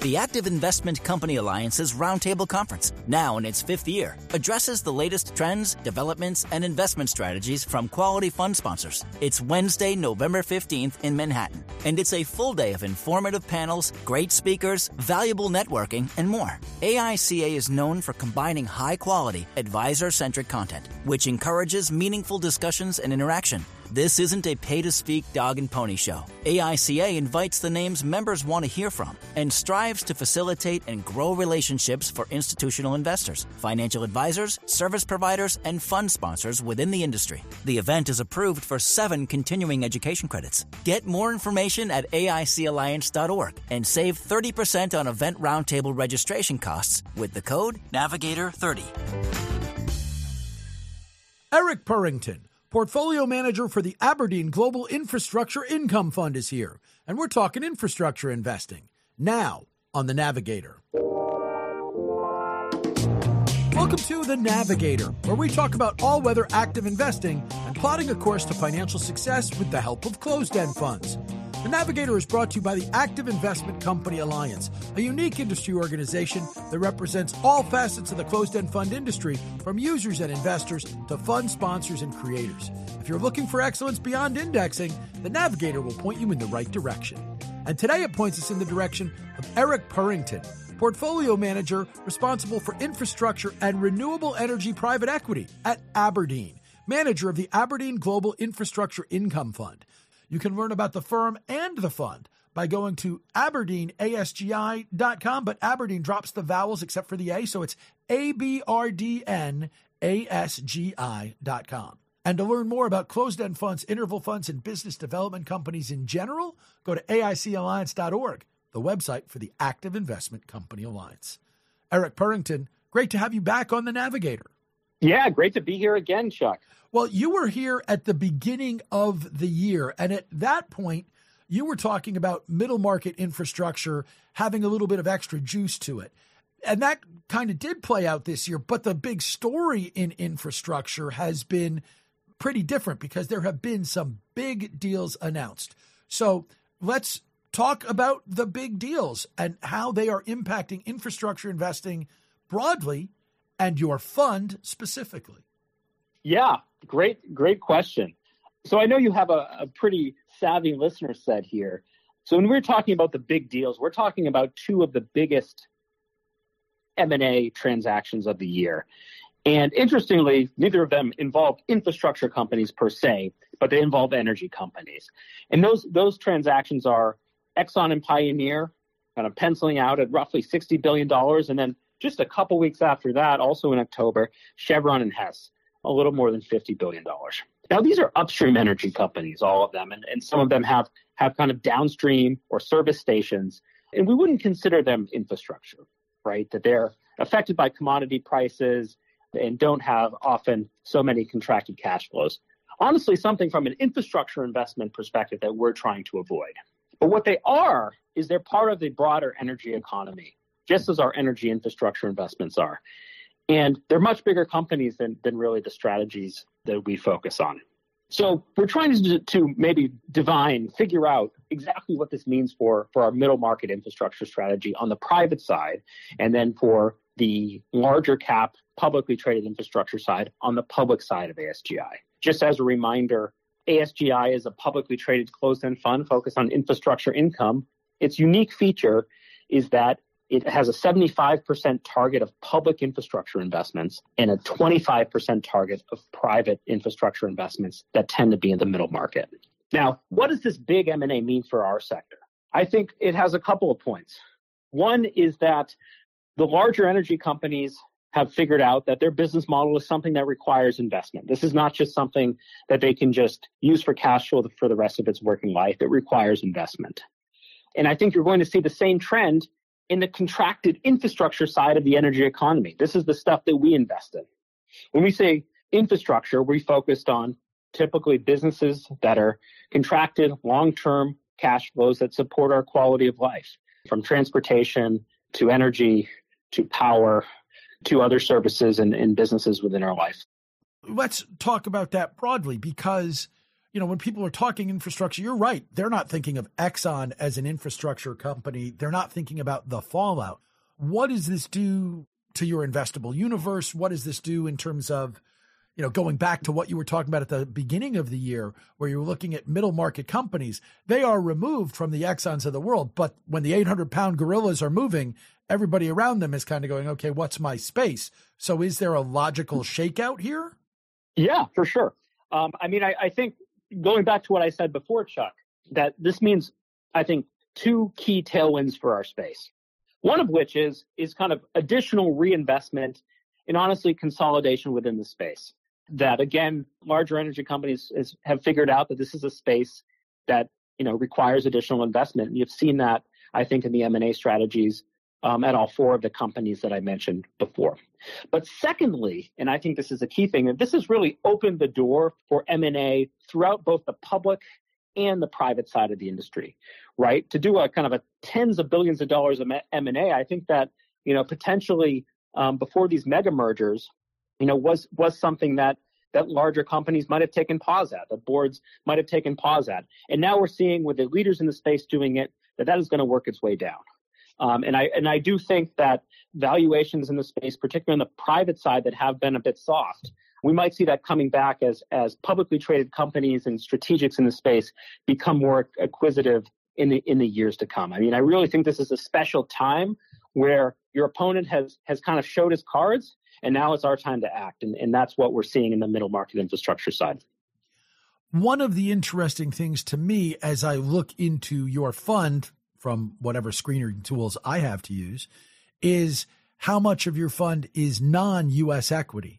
The Active Investment Company Alliance's Roundtable Conference, now in its 5th year, addresses the latest trends, developments, and investment strategies from quality fund sponsors. It's Wednesday, November 15th in Manhattan, and it's a full day of informative panels, great speakers, valuable networking, and more. AICA is known for combining high-quality, advisor-centric content, which encourages meaningful discussions and interaction. This isn't a pay-to-speak dog and pony show. AICA invites the names members want to hear from and strives to facilitate and grow relationships for institutional investors, financial advisors, service providers, and fund sponsors within the industry. The event is approved for 7 continuing education credits. Get more information at aicalliance.org and save 30% on event roundtable registration costs with the code NAVIGATOR30. Eric Purrington, Portfolio Manager for the Aberdeen Global Infrastructure Income Fund, is here, and we're talking infrastructure investing now on The Navigator. Welcome to The Navigator, where we talk about all-weather active investing and plotting a course to financial success with the help of closed-end funds. The Navigator is brought to you by the Active Investment Company Alliance, a unique industry organization that represents all facets of the closed-end fund industry, from users and investors to fund sponsors and creators. If you're looking for excellence beyond indexing, the Navigator will point you in the right direction. And today it points us in the direction of Eric Purrington, Portfolio Manager responsible for infrastructure and renewable energy private equity at Aberdeen, manager of the Aberdeen Global Infrastructure Income Fund. You can learn about the firm and the fund by going to aberdeenasgi.com, but Aberdeen drops the vowels except for the A, so it's abrdnasgi.com. And to learn more about closed-end funds, interval funds, and business development companies in general, go to aicalliance.org, the website for the Active Investment Company Alliance. Eric Purrington, great to have you back on The Navigator. Yeah, great to be here again, Chuck. Well, you were here at the beginning of the year, and at that point, you were talking about middle market infrastructure having a little bit of extra juice to it. And that kind of did play out this year, but the big story in infrastructure has been pretty different because there have been some big deals announced. So let's talk about the big deals and how they are impacting infrastructure investing broadly and your fund specifically. Yeah, great question. So I know you have a pretty savvy listener set here. So when we're talking about the big deals, we're talking about 2 of the biggest M&A transactions of the year. And interestingly, neither of them involve infrastructure companies per se, but they involve energy companies. And those transactions are Exxon and Pioneer, kind of penciling out at roughly $60 billion. And then just a couple weeks after that, also in October, Chevron and Hess, a little more than $50 billion. Now, these are upstream energy companies, all of them, and some of them have kind of downstream or service stations, and we wouldn't consider them infrastructure, right? That they're affected by commodity prices and don't have often so many contracted cash flows. Honestly, something from an infrastructure investment perspective that we're trying to avoid. But what they are is they're part of the broader energy economy, just as our energy infrastructure investments are. And they're much bigger companies than really the strategies that we focus on. So we're trying to maybe figure out exactly what this means for our middle market infrastructure strategy on the private side, and then for the larger cap publicly traded infrastructure side on the public side of ASGI. Just as a reminder, ASGI is a publicly traded closed-end fund focused on infrastructure income. Its unique feature is that it has a 75% target of public infrastructure investments and a 25% target of private infrastructure investments that tend to be in the middle market. Now, what does this big M&A mean for our sector? I think it has a couple of points. One is that the larger energy companies have figured out that their business model is something that requires investment. This is not just something that they can just use for cash flow for the rest of its working life. It requires investment. And I think you're going to see the same trend in the contracted infrastructure side of the energy economy. This is the stuff that we invest in. When we say infrastructure, we focused on typically businesses that are contracted long-term cash flows that support our quality of life, from transportation to energy to power to other services and businesses within our life. Let's talk about that broadly because, when people are talking infrastructure, you're right. They're not thinking of Exxon as an infrastructure company. They're not thinking about the fallout. What does this do to your investable universe? What does this do in terms of, going back to what you were talking about at the beginning of the year, where you were looking at middle market companies? They are removed from the Exxons of the world. But when the 800-pound gorillas are moving, everybody around them is kind of going, okay, what's my space? So is there a logical shakeout here? Yeah, for sure. I think going back to what I said before, Chuck, that this means, I think, two key tailwinds for our space. One of which is kind of additional reinvestment and honestly consolidation within the space. That, again, larger energy companies have figured out that this is a space that, requires additional investment. And you've seen that, I think, in the M&A strategies at all four of the companies that I mentioned before. But secondly, and I think this is a key thing, that this has really opened the door for M&A throughout both the public and the private side of the industry, right? To do a kind of a tens of billions of dollars of M&A, I think that, potentially before these mega mergers, was something that larger companies might have taken pause at, the boards might have taken pause at. And now we're seeing with the leaders in the space doing it, that is going to work its way down. And I do think that valuations in the space, particularly on the private side that have been a bit soft, we might see that coming back as publicly traded companies and strategics in the space become more acquisitive in the years to come. I really think this is a special time where your opponent has kind of showed his cards, and now it's our time to act. And that's what we're seeing in the middle market infrastructure side. One of the interesting things to me as I look into your fund from whatever screening tools I have to use is how much of your fund is non-U.S. equity.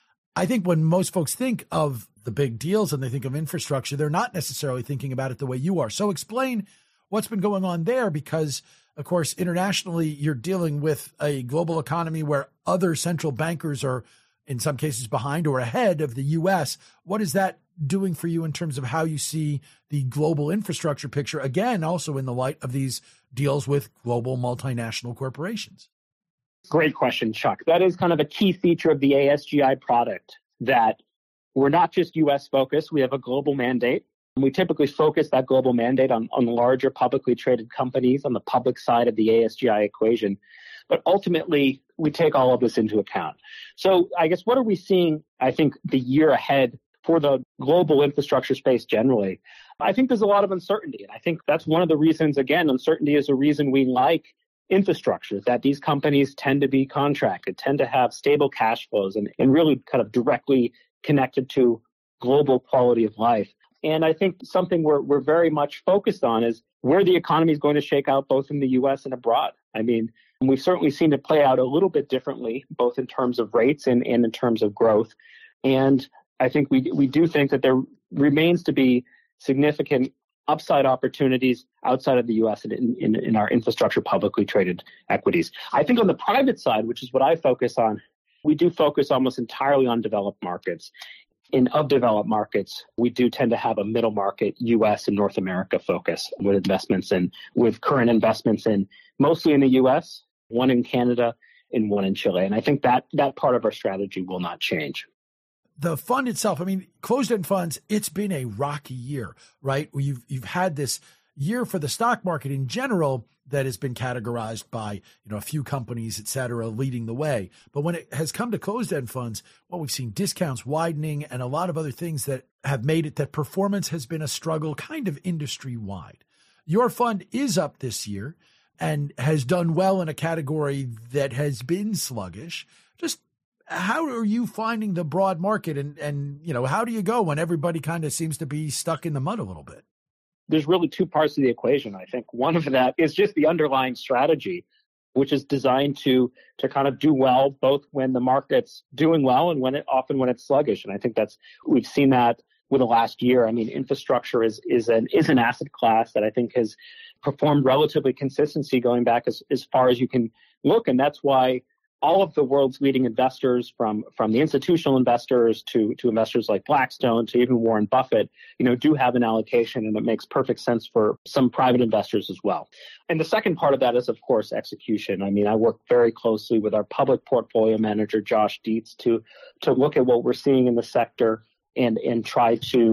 I think when most folks think of the big deals and they think of infrastructure, they're not necessarily thinking about it the way you are. So explain what's been going on there, because, of course, internationally, you're dealing with a global economy where other central bankers are, in some cases, behind or ahead of the U.S. What is that doing for you in terms of how you see the global infrastructure picture, again, also in the light of these deals with global multinational corporations? Great question, Chuck. That is kind of a key feature of the ASGI product, that we're not just U.S. focused. We have a global mandate. We typically focus that global mandate on larger publicly traded companies on the public side of the ASGI equation. But ultimately, we take all of this into account. So I guess what are we seeing, I think, the year ahead for the global infrastructure space generally? I think there's a lot of uncertainty. And I think that's one of the reasons, again, uncertainty is a reason we like infrastructure, that these companies tend to be contracted, tend to have stable cash flows and really kind of directly connected to global quality of life. And I think something we're very much focused on is where the economy is going to shake out both in the U.S. and abroad. We've certainly seen it play out a little bit differently, both in terms of rates and in terms of growth. And I think we do think that there remains to be significant upside opportunities outside of the U.S. and in our infrastructure publicly traded equities. I think on the private side, which is what I focus on, we do focus almost entirely on developed markets. Of developed markets, we do tend to have a middle market U.S. and North America focus with current investments in mostly in the U.S., one in Canada and one in Chile. And I think that part of our strategy will not change. The fund itself, closed-end funds, it's been a rocky year, right? You've had this year for the stock market in general that has been categorized by, a few companies, et cetera, leading the way. But when it has come to closed-end funds, we've seen discounts widening and a lot of other things that have made it that performance has been a struggle kind of industry-wide. Your fund is up this year and has done well in a category that has been sluggish. Just how are you finding the broad market and how do you go when everybody kind of seems to be stuck in the mud a little bit? There's really two parts of the equation. I think one of that is just the underlying strategy, which is designed to kind of do well, both when the market's doing well and often when it's sluggish. And I think we've seen that with the last year. Infrastructure is an asset class that I think has performed relatively consistency going back as far as you can look. And that's why all of the world's leading investors, from the institutional investors to investors like Blackstone to even Warren Buffett, do have an allocation, and it makes perfect sense for some private investors as well. And the second part of that is, of course, execution. I work very closely with our public portfolio manager, Josh Dietz, to look at what we're seeing in the sector and try to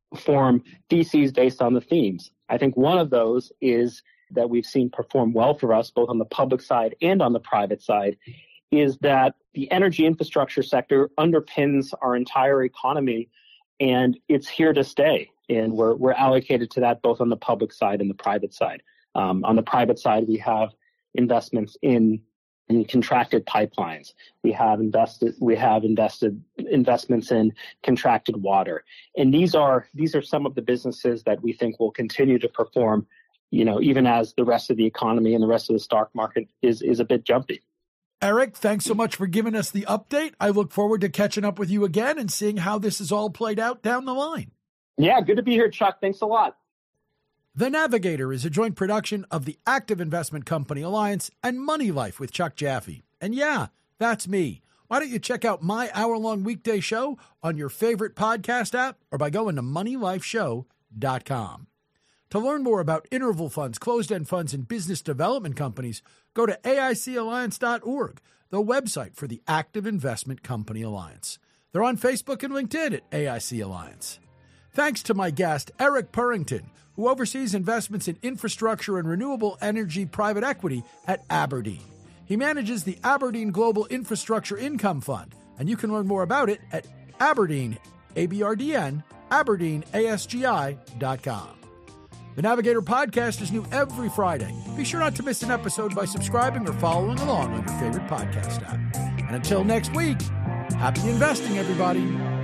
form theses based on the themes. I think one of those is that we've seen perform well for us, both on the public side and on the private side, is that the energy infrastructure sector underpins our entire economy, and it's here to stay. And we're allocated to that both on the public side and the private side. On the private side, we have investments in contracted pipelines. We have invested investments in contracted water. And these are some of the businesses that we think will continue to perform, even as the rest of the economy and the rest of the stock market is a bit jumpy. Eric, thanks so much for giving us the update. I look forward to catching up with you again and seeing how this is all played out down the line. Yeah, good to be here, Chuck. Thanks a lot. The Navigator is a joint production of the Active Investment Company Alliance and Money Life with Chuck Jaffe. And yeah, that's me. Why don't you check out my hour-long weekday show on your favorite podcast app or by going to moneylifeshow.com. To learn more about interval funds, closed-end funds, and business development companies, go to AICalliance.org, the website for the Active Investment Company Alliance. They're on Facebook and LinkedIn at AIC Alliance. Thanks to my guest, Eric Purrington, who oversees investments in infrastructure and renewable energy private equity at Aberdeen. He manages the Aberdeen Global Infrastructure Income Fund, and you can learn more about it at Aberdeen, ABRDN, AberdeenASGI.com. The Navigator podcast is new every Friday. Be sure not to miss an episode by subscribing or following along on your favorite podcast app. And until next week, happy investing, everybody.